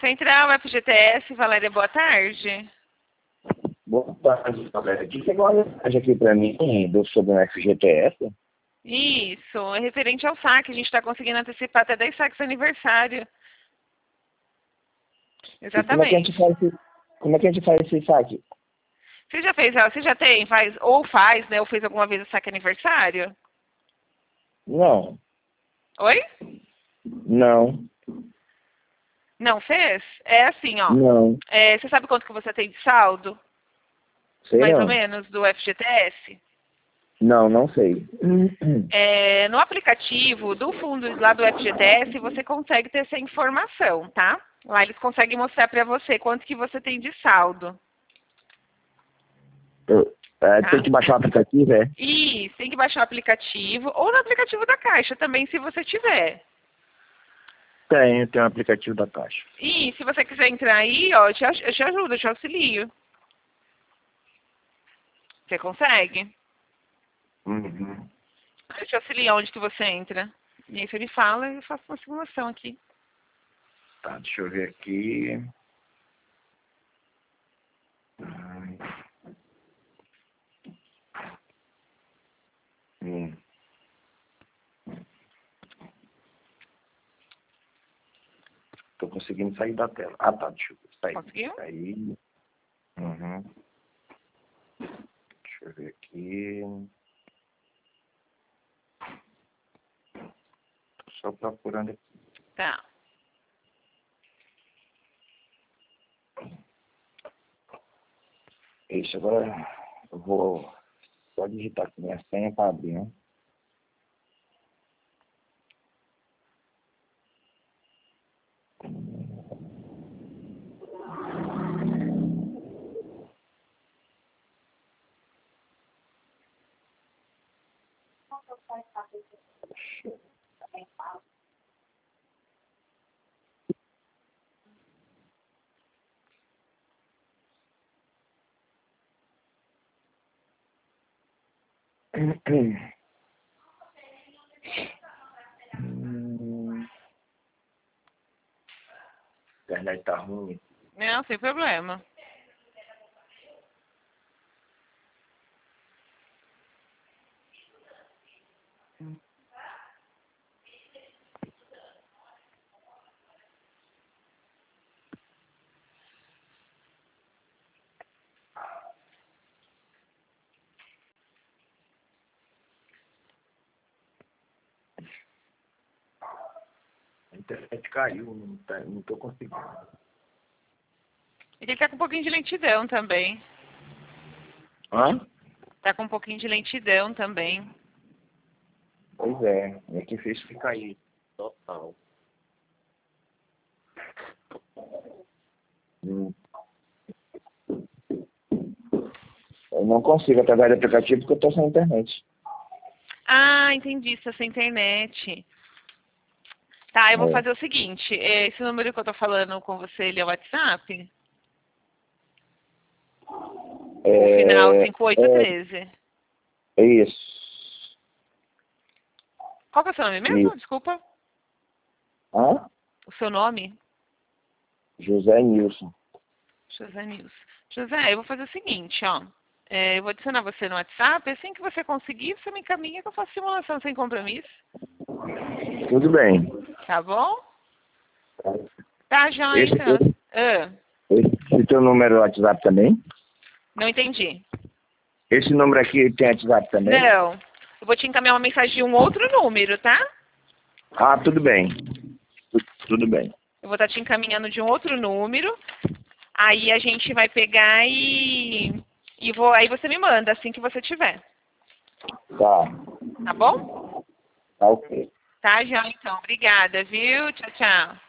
Central FGTS, Valéria, boa tarde. Boa tarde, Valéria. Aqui chegou uma mensagem aqui para mim sobre o FGTS. Isso, é referente ao saque. A gente está conseguindo antecipar até 10 saques aniversário. Exatamente. Como é que a gente faz esse saque? Você já tem, faz, né? Ou fez alguma vez o saque aniversário? Não. Oi? Não. Não fez? É assim, ó. Não. Você sabe quanto que você tem de saldo? Sei Mais ou não. menos, do FGTS? Não, não sei. No aplicativo do fundo lá do FGTS, você consegue ter essa informação, tá? Lá eles conseguem mostrar para você quanto que você tem de saldo. Tem que baixar o aplicativo, é? Isso, tem que baixar o aplicativo, ou no aplicativo da Caixa também, se você tiver. Tem um aplicativo da Caixa. E se você quiser entrar aí, ó, eu te ajudo, eu te auxilio. Você consegue? Uhum. Eu te auxilio onde que você entra. E aí você me fala e eu faço uma simulação aqui. Tá, deixa eu ver aqui. Tô conseguindo sair da tela. Ah, tá, deixa eu sair. Conseguiu? Aí. Uhum. Deixa eu ver aqui. Tô só procurando aqui. Tá. Isso, agora eu vou só digitar aqui minha senha para abrir, né? A internet tá ruim. Não, sem problema. A internet caiu, não tô conseguindo. Ele tá com um pouquinho de lentidão também. Hã? Tá com um pouquinho de lentidão também. Pois é que fez que cair. Total. Eu não consigo através do aplicativo porque eu tô sem internet. Ah, entendi, está sem internet. Tá, eu vou fazer o seguinte. Esse número que eu tô falando com você, ele é o WhatsApp? O final 5813. É isso. Qual que é o seu nome mesmo? Isso. Desculpa. Hã? O seu nome? José Nilson. José Nilson. José, eu vou fazer o seguinte, ó. Eu vou adicionar você no WhatsApp. Assim que você conseguir, você me encaminha que eu faço simulação sem compromisso. Tudo bem. Tá bom? Tá, joia, Esse, então. esse teu número é WhatsApp também? Não entendi. Esse número aqui tem WhatsApp também? Não. Eu vou te encaminhar uma mensagem de um outro número, tá? Ah, tudo bem. Tudo bem. Eu vou estar te encaminhando de um outro número. Aí a gente vai pegar aí você me manda assim que você tiver. Tá. Tá bom? Tá ok. Tá, já então. Obrigada, viu? Tchau, tchau.